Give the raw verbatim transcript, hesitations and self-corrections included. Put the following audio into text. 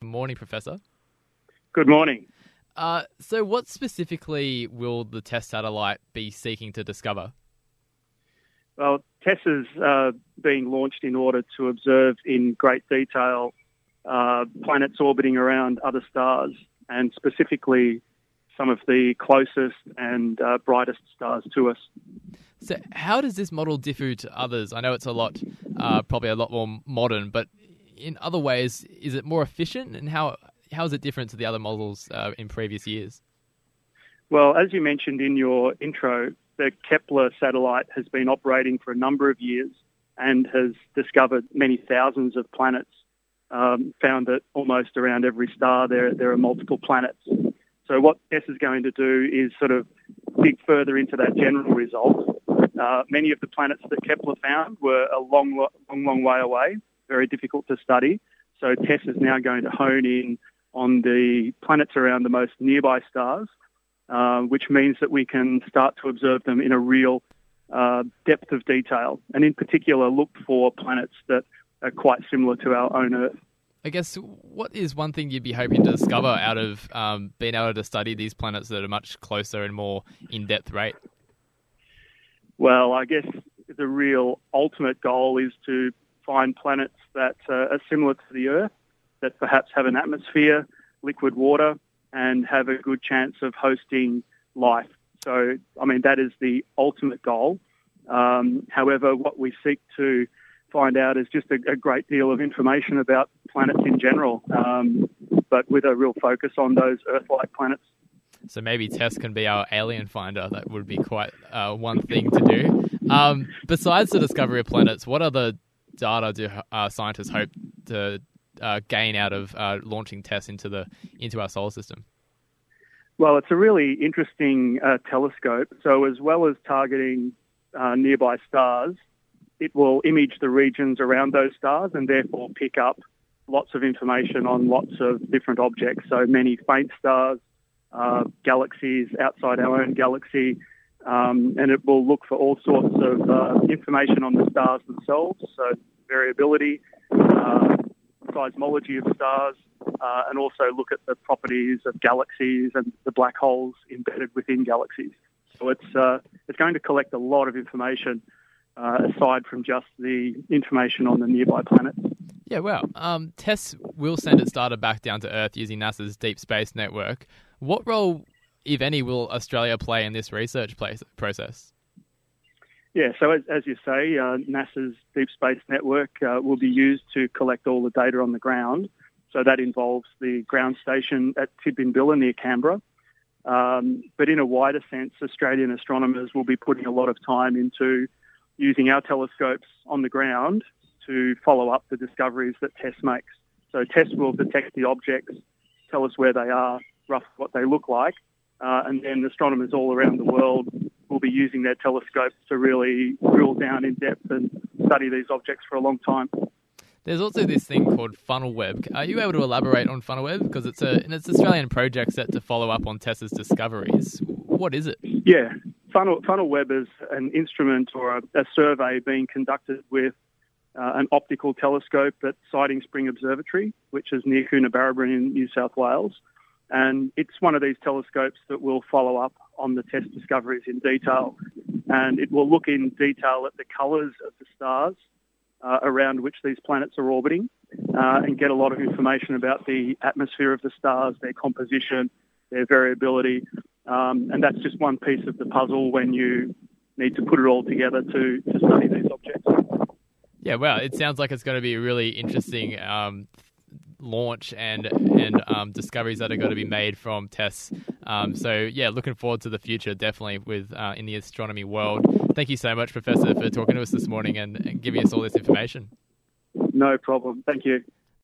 morning, Professor. Good morning. Uh, so what specifically will the TESS satellite be seeking to discover? Well, TESS is uh, being launched in order to observe in great detail uh, planets orbiting around other stars, and specifically some of the closest and uh, brightest stars to us. So how does this model differ to others? I know it's a lot, uh, probably a lot more modern, but in other ways, is it more efficient? And how how is it different to the other models uh, in previous years? Well, as you mentioned in your intro, the Kepler satellite has been operating for a number of years and has discovered many thousands of planets, um, found that almost around every star there, there are multiple planets. So what TESS is going to do is sort of dig further into that general result. Uh, many of the planets that Kepler found were a long, long, long way away, very difficult to study. So TESS is now going to hone in on the planets around the most nearby stars, uh, which means that we can start to observe them in a real uh, depth of detail, and in particular look for planets that are quite similar to our own Earth. I guess, what is one thing you'd be hoping to discover out of um, being able to study these planets that are much closer and more in-depth rate? Well, I guess the real ultimate goal is to find planets that uh, are similar to the Earth, that perhaps have an atmosphere, liquid water, and have a good chance of hosting life. So, I mean, that is the ultimate goal. Um, however, what we seek to find out is just a, a great deal of information about planets in general, um, but with a real focus on those Earth-like planets. So maybe TESS can be our alien finder. That would be quite uh, one thing to do. Um, besides the discovery of planets, what other data do uh, scientists hope to uh, gain out of uh, launching TESS into the into our solar system? Well, it's a really interesting uh, telescope. So as well as targeting uh, nearby stars, it will image the regions around those stars and therefore pick up lots of information on lots of different objects. So many faint stars, uh, galaxies outside our own galaxy, um, and it will look for all sorts of uh, information on the stars themselves, so variability, uh, seismology of stars, uh, and also look at the properties of galaxies and the black holes embedded within galaxies. So it's uh, it's going to collect a lot of information Uh, aside from just the information on the nearby planets. Yeah, well, um, TESS will send its data back down to Earth using NASA's Deep Space Network. What role, if any, will Australia play in this research place, process? Yeah, so as, as you say, uh, NASA's Deep Space Network uh, will be used to collect all the data on the ground. So that involves the ground station at Tidbinbilla near Canberra. Um, but in a wider sense, Australian astronomers will be putting a lot of time into using our telescopes on the ground to follow up the discoveries that TESS makes. So TESS will detect the objects, tell us where they are, roughly what they look like, uh, and then astronomers all around the world will be using their telescopes to really drill down in depth and study these objects for a long time. There's also this thing called FunnelWeb. Are you able to elaborate on FunnelWeb? Because it's a it's an Australian project set to follow up on TESS's discoveries. What is it? Yeah. Funnel, FunnelWeb is an instrument or a, a survey being conducted with uh, an optical telescope at Siding Spring Observatory, which is near Coonabarabran in New South Wales. And it's one of these telescopes that will follow up on the TESS discoveries in detail. And it will look in detail at the colours of the stars uh, around which these planets are orbiting uh, and get a lot of information about the atmosphere of the stars, their composition, their variability. Um, and that's just one piece of the puzzle when you need to put it all together to, to study these objects. Yeah, well, it sounds like it's going to be a really interesting um, launch and and um, discoveries that are going to be made from TESS. Um, so, yeah, looking forward to the future, definitely, with uh, in the astronomy world. Thank you so much, Professor, for talking to us this morning and, and giving us all this information. No problem. Thank you.